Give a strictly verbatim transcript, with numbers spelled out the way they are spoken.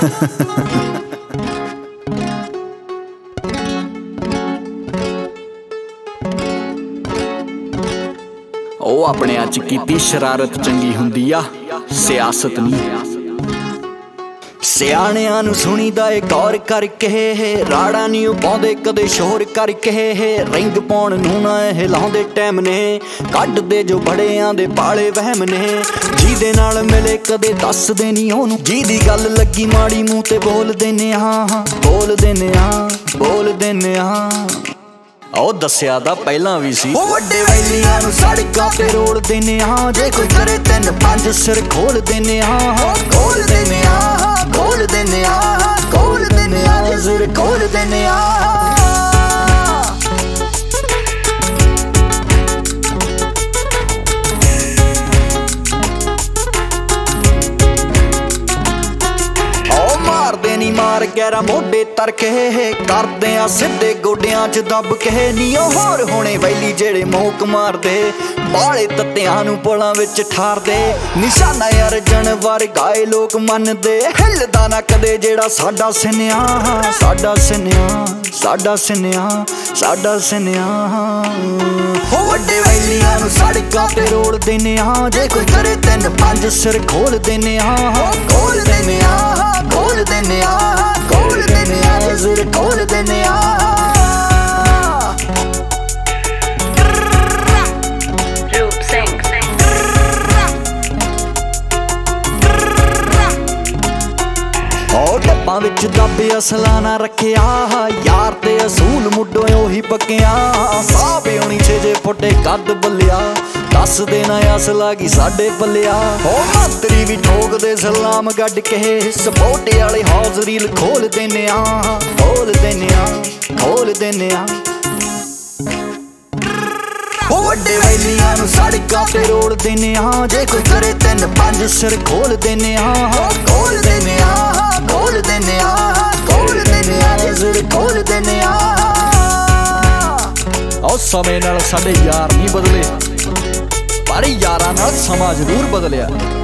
ਉਹ ਆਪਣਿਆਂ ਚ ਕੀਤੀ ਸ਼ਰਾਰਤ ਚੰਗੀ ਹੁੰਦੀ ਆ, ਸਿਆਸਤ ਨਹੀਂ। ਸਿਆਣਿਆਂ ਨੂੰ ਸੁਣੀਦਾ ਏ ਗੌਰ ਕਰਕੇ, ਰਾੜਾ ਨਹੀਂ ਉਹ ਪਾਉਂਦੇ ਕਦੇ ਸ਼ੋਰ ਕਰਕੇ। ਰਿੰਗ ਪਾਉਣ ਨੂੰ ਨਾ ਇਹ ਲਾਉਂਦੇ ਟਾਈਮ ਨੇ, ਕੱਢਦੇ ਜੋ ਬੜਿਆਂ ਦੇ ਪਾਲੇ ਵਹਿਮ ਨੇ। ਜਿਹਦੇ ਨਾਲ ਮਿਲੇ ਕਦੇ ਦੱਸਦੇ ਨਹੀਂ ਉਹਨੂੰ, ਜਿਹਦੀ ਗੱਲ ਲੱਗੀ ਮਾੜੀ ਮੂੰਹ ਤੇ ਬੋਲਦੇ ਨੇ ਹਾਂ, ਬੋਲਦੇ ਨੇ ਹਾਂ, ਬੋਲਦੇ ਨੇ ਹਾਂ। ਉਹ ਦੱਸਿਆ ਤਾਂ ਪਹਿਲਾਂ ਵੀ ਸੀ, ਉਹ ਵੱਡੇ ਵੈਲੀਆਂ ਨੂੰ ਸੜਕਾਂ ਤੇ ਰੋਲਦੇ ਨੇ ਹਾਂ। ਜੇ ਕੋਈ ਕਰੇ ਤਿੰਨ ਪੰਜ ਸਿਰ ਖੋਲਦੇ ਨੇ ਹਾਂ, ਖੋਲਦੇ ਨੇ ਹਾਂ, ਖੋਲਦੇ ਨੇ ਹਾਂ, ਖੋਲਦੇ ਨੇ ਹਾਂ, ਸਿਰ ਖੋਲਦੇ ਨੇ ਹਾਂ। ਮਾਰਦੇ ਨੀ ਮਾਰ ਗੈਰਾ ਮੋਢੇ ਤਰਕੇ, ਕਰਦੇ ਆ ਸਿੱਧੇ ਗੋਡਿਆਂ ਚ ਦੱਬ ਕੇ। ਨੀ ਉਹ ਹੋਰ ਹੋਣੇ ਵੈਲੀ ਜਿਹੜੇ ਮੋਕ ਮਾਰਦੇ, ਬਾਲੇ ਤੱਤਿਆਂ ਨੂੰ ਪੁਲਾਂ ਵਿੱਚ ਠਾਰਦੇ। ਨਿਸ਼ਾਨਾ ਯਾਰ ਜਨਵਰ ਗਾਏ ਲੋਕ ਮੰਨਦੇ, ਹਿੱਲਦਾ ਨਾ ਕਦੇ ਜਿਹੜਾ ਸਾਡਾ ਸਿਨਿਆ, ਸਾਡਾ ਸਿਨਿਆ, ਸਾਡਾ ਸਿਨਿਆ, ਸਾਡਾ ਸਿਨਿਆ। ਉਹ ਵੱਡੇ ਵੈਲੀਆਂ ਨੂੰ ਸੜਕਾਂ ਤੇ ਰੋਲਦੇ ਨੇ ਹਾਂ। ਜੇ ਕੋਈ ਕਰੇ ਤਿੰਨ ਪੰਜ ਸਿਰ ਖੋਲਦੇ ਨੇ ਹਾਂ, ਖੋਲਦੇ ਨੇ ਹਾਂ, ਖੋਲਦੇ ਨੇ ਹਾਂ, ਖੋਲਦੇ ਨੇ ਹਾਂ, ਸਿਰ ਖੋਲਦੇ ਨੇ ਹਾਂ। ਡੱਬਾਂ ਵਿੱਚ ਦੱਬੇ ਅਸਲਾ ਨਾ ਰੱਖਿਆ, ਯਾਰ ਤੇ ਅਸੂਲ ਮੁੱਢੋਂ ਉਹੀ ਪੱਕਿਆ। ਸਾਹ ਪਿਉਣੀ ਛੇ ਜੇ ਫੁੱਟੇ ਕੱਦ ਬੱਲਿਆ, ਦੱਸ ਦੇਣਾ ਅਸਲਾ ਕੀ ਸਾਡੇ ਪੱਲਿਆ। ਉਹ ਮੰਤਰੀ ਵੀ ਠੋਕਦੇ ਸਲਾਮ ਗੱਡ ਕੇ, ਸਪੋਟੇ ਵਾਲੇ ਹੌਜ਼ ਰੀਲ ਖੋਲਦੇ ਨੇ ਆ, ਖੋਲਦੇ ਨੇ ਆ, ਖੋਲਦੇ ਨੇ ਆ। ਉਹ ਵੱਡੇ ਵੈਲੀਆਂ ਨੂੰ ਸੜਕਾਂ ਤੇ ਰੋਲਦੇ ਨੇ ਹਾਂ। ਜੇ ਕੋਈ ਕਰੇ ਤਿੰਨ ਪੰਜ ਸਿਰ ਖੋਲਦੇ ਨੇ ਹਾਂ, ਖੋਲਦੇ ਨੇ ਹਾਂ, ਖੋਲਦੇ ਨੇ ਹਾਂ, ਖੋਲਦੇ ਨੇ ਹਾਂ, ਸਿਰ ਖੋਲਦੇ ਨੇ ਹਾਂ। ਉਹ ਸਮੇਂ ਨਾਲ ਸਾਡੇ ਯਾਰ ਨਹੀਂ ਬਦਲੇ, ਪਰ ਯਾਰਾਂ ਨਾਲ ਸਮਾਂ ਜ਼ਰੂਰ ਬਦਲਿਆ।